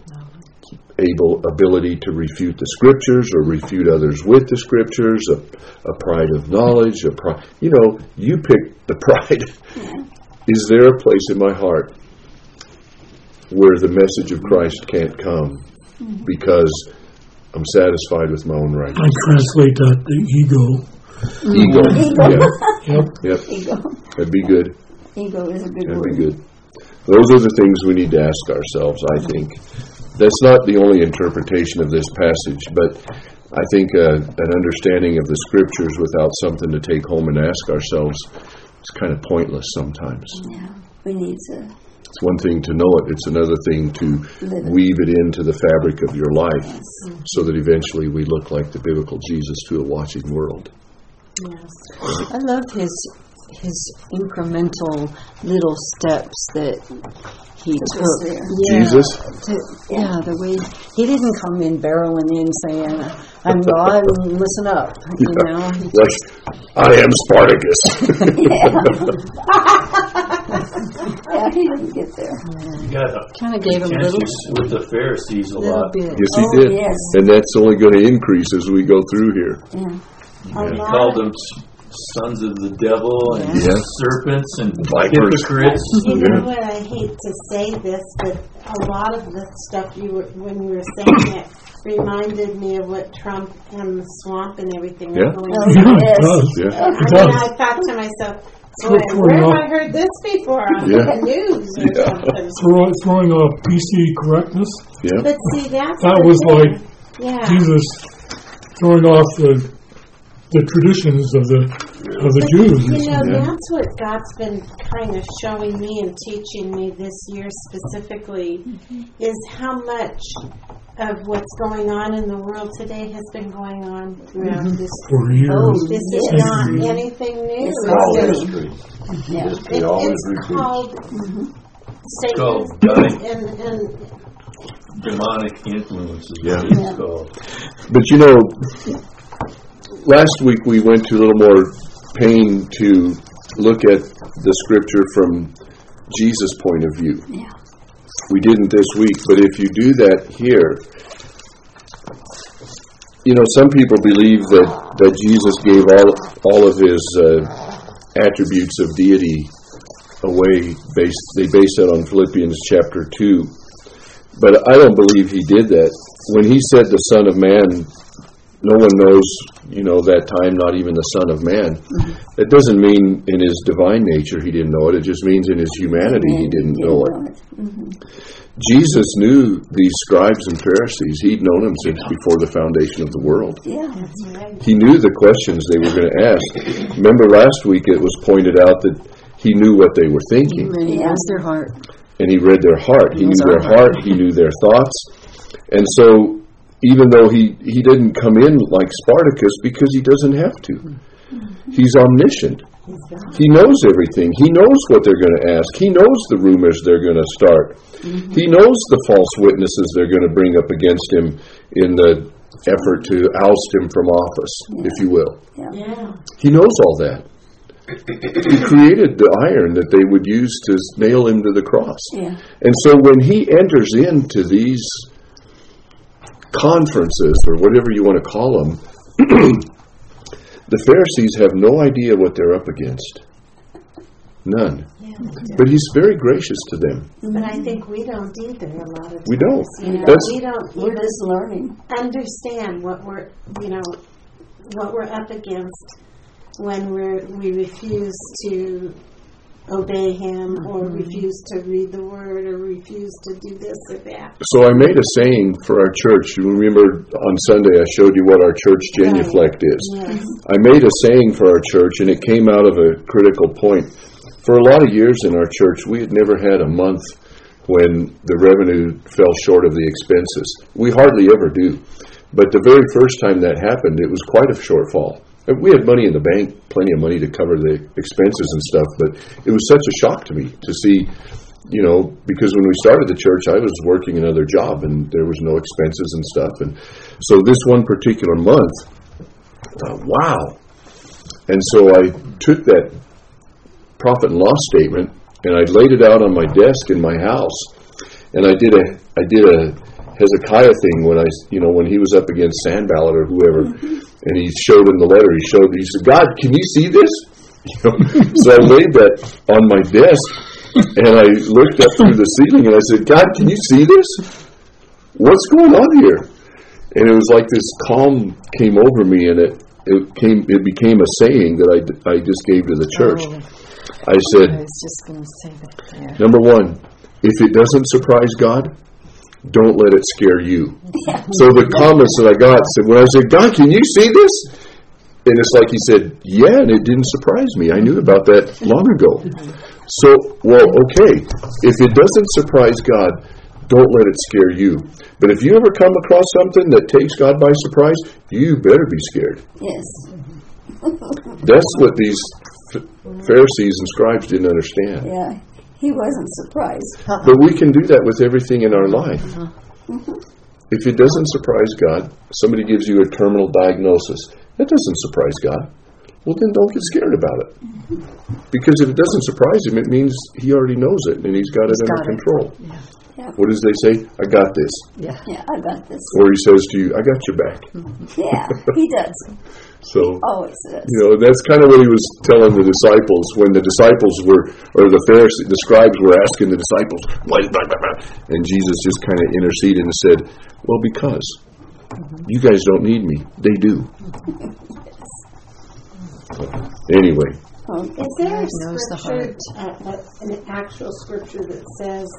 ability to refute the Scriptures or refute others with the Scriptures, a pride of knowledge, you pick the pride. Is there a place in my heart where the message of Christ can't come because I'm satisfied with my own righteousness? I translate that the ego. Ego. Yep. Ego. That'd be good. Ego is a good That'd word. be good. Those are the things we need to ask ourselves, I think. That's not the only interpretation of this passage, but I think an understanding of the Scriptures without something to take home and ask ourselves is kind of pointless sometimes. Yeah, we need to. It's one thing to know it. It's another thing to weave it into the fabric of your life so that eventually we look like the biblical Jesus to a watching world. Yes. I love his incremental little steps that he took. Jesus? The way he didn't come in barreling in saying, I'm God and listen up. Like, I am Spartacus. Yeah, he didn't get there. Kind of gave him a little with the Pharisees a lot. bit. Yes, he did. Yes. And that's only going to increase as we go through here. Yeah. He called them sons of the devil and Yes. serpents and Vipers. hypocrites. You know what? I hate to say this, but a lot of the stuff when you were saying it reminded me of what Trump and the swamp and everything Yeah. are going Oh, on. Yeah, it yes. does. Yeah. I mean, I thought to myself, boy, where have I heard this before on Yeah. the news or something? Throwing off PC correctness. Yeah. But see, that's That the was thing. like Yeah. Jesus throwing off the traditions of the Jews. You know, Yeah. that's what God's been kind of showing me and teaching me this year specifically, is how much of what's going on in the world today has been going on throughout this. For years. Oh, This is yes. not anything new. It's It's all just- history. Yeah. History always it's repeats. called Satan called and Demonic influences. Yeah. It's called. But you know, last week we went to a little more pain to look at the scripture from Jesus' point of view. Yeah. We didn't this week, but if you do that here, you know, some people believe that Jesus gave all of his attributes of deity away. They base that on Philippians chapter 2. But I don't believe he did that. When he said the Son of Man, no one knows, you know, that time, not even the Son of Man. That doesn't mean in his divine nature he didn't know it. It just means in his humanity he didn't know it. Jesus knew these scribes and Pharisees. He'd known them since before the foundation of the world. Yeah. that's right. He knew the questions they were going to ask. Remember last week it was pointed out that he knew what they were thinking. He knows their heart. And he read their heart. He Knows knew their our heart. heart. He knew their thoughts. And so even though he didn't come in like Spartacus, because he doesn't have to. He's omniscient. He knows everything. He knows what they're going to ask. He knows the rumors they're going to start. He knows the false witnesses they're going to bring up against him in the effort to oust him from office, if you will. Yeah. He knows all that. He created the iron that they would use to nail him to the cross. Yeah. And so when he enters into these conferences, or whatever you want to call them, the Pharisees have no idea what they're up against. None. But he's very gracious to them. But I think we don't either a lot of times. We don't. You know, That's- we don't We're even just learning. understand what we're, what we're up against when we refuse to obey him or refuse to read the word or refuse to do this or that. So I made a saying for our church. You remember on Sunday I showed you what our church genuflect is. Yes. I made a saying for our church, and it came out of a critical point. For a lot of years in our church, we had never had a month when the revenue fell short of the expenses. We hardly ever do. But the very first time that happened, it was quite a shortfall. We had money in the bank, plenty of money to cover the expenses and stuff, but it was such a shock to me to see, you know, because when we started the church, I was working another job and there was no expenses and stuff. And so this one particular month, wow. And so I took that profit and loss statement and I laid it out on my desk in my house. And I did a Hezekiah thing when he was up against Sanballat or whoever. And he showed him the letter. He said, God, can you see this? So I laid that on my desk, and I looked up through the ceiling, and I said, God, can you see this? What's going on here? And it was like this calm came over me, and it became a saying that I just gave to the church. I said, I was just going to say that. Yeah. number one, if it doesn't surprise God, don't let it scare you. So the comments that I got said, when I said, God, can you see this? And it's like he said, yeah, and it didn't surprise me. I knew about that long ago. So, well, okay, if it doesn't surprise God, don't let it scare you. But if you ever come across something that takes God by surprise, you better be scared. Yes. That's what these Pharisees and scribes didn't understand. Yeah. He wasn't surprised. But we can do that with everything in our life. If it doesn't surprise God, somebody gives you a terminal diagnosis, that doesn't surprise God. Well, then don't get scared about it. Because if it doesn't surprise him, it means he already knows it and he's got it under control. Yeah. What does they say? I got this. Yeah, I got this. Or he says to you, I got your back. Yeah, he does. So, Always does. that's kind of what he was telling the disciples when the disciples were, or the Pharisees, the scribes were asking the disciples, why? And Jesus just kind of interceded and said, well, because you guys don't need me. They do. Anyway. Is there a scripture, an actual scripture that says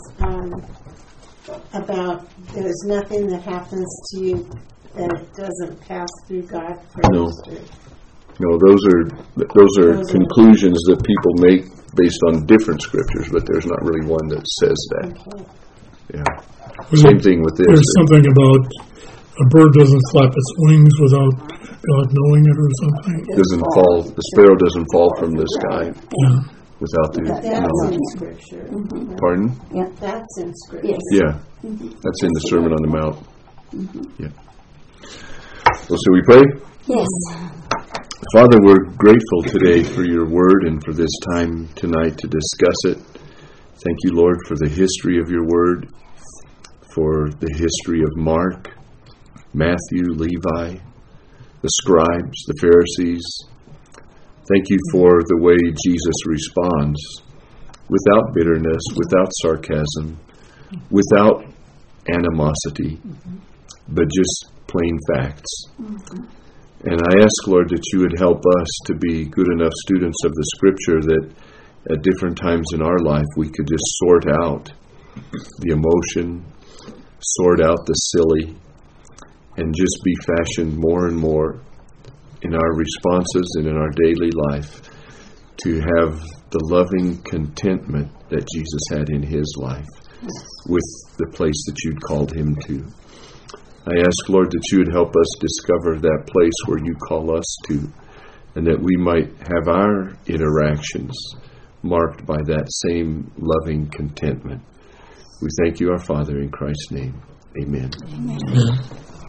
about there's nothing that happens to you that it doesn't pass through God first? No, those are conclusions that people make based on different scriptures, but there's not really one that says that. Okay. Yeah. Same thing with this. There's something about a bird doesn't flap its wings without God knowing it or something. The sparrow doesn't fall from the sky without the That's knowledge. in Scripture. Pardon? Yeah. That's in Scripture. Yes. Yeah. That's in the Sermon on the Mount. Yeah. Well, so we pray? Yes. Father, we're grateful today for your word and for this time tonight to discuss it. Thank you, Lord, for the history of your word, for the history of Mark, Matthew, Levi, the scribes, the Pharisees. Thank you for the way Jesus responds without bitterness, without sarcasm, without animosity, but just plain facts. And I ask, Lord, that you would help us to be good enough students of the Scripture that at different times in our life we could just sort out the emotion, sort out the silly, and just be fashioned more and more in our responses and in our daily life to have the loving contentment that Jesus had in his life with the place that you'd called him to. I ask, Lord, that you would help us discover that place where you call us to, and that we might have our interactions marked by that same loving contentment. We thank you, our Father, in Christ's name. Amen. Amen.